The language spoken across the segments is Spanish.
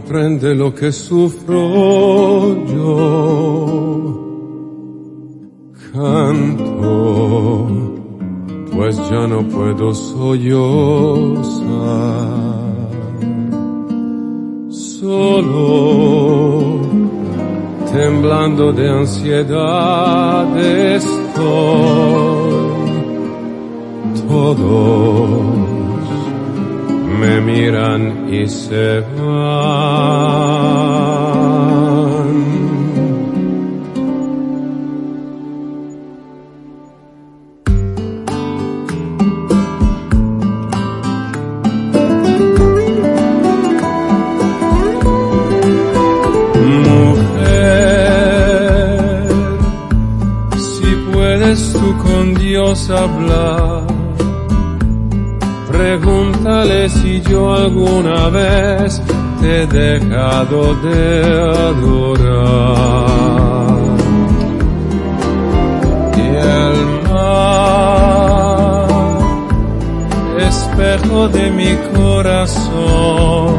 comprende lo que sufro yo. Canto, pues ya no puedo sollozar. Solo, temblando de ansiedad estoy. Todos me miran y se van. Mujer, si puedes tú con Dios hablar, pregúntale si yo alguna vez te he dejado de adorar. Y el mar, espejo de mi corazón,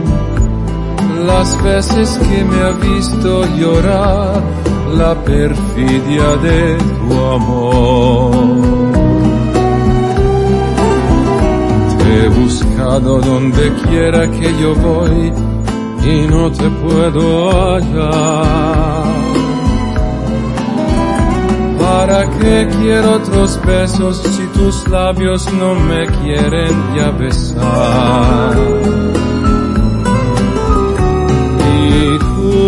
las veces que me ha visto llorar, la perfidia de tu amor. He buscado donde quiera que yo voy y no te puedo hallar. ¿Para qué quiero otros besos si tus labios no me quieren ya besar? Y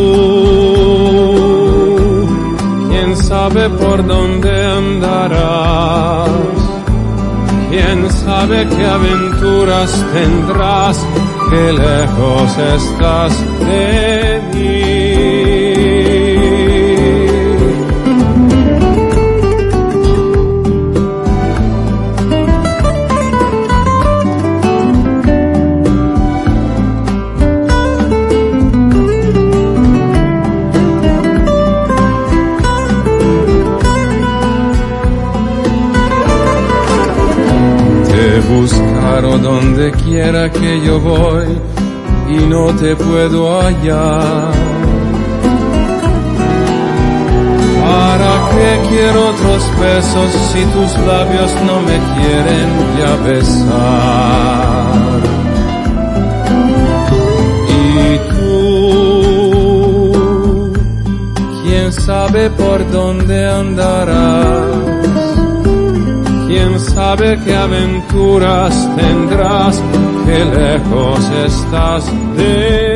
tú, ¿quién sabe por dónde andarás? ¿Quién sabe qué aventuras tendrás? Qué lejos estás de mí. Buscaron donde quiera que yo voy y no te puedo hallar. ¿Para qué quiero otros besos si tus labios no me quieren ya besar? Y tú, ¿quién sabe por dónde andarás? ¿Quién sabe qué aventuras tendrás? Qué lejos estás de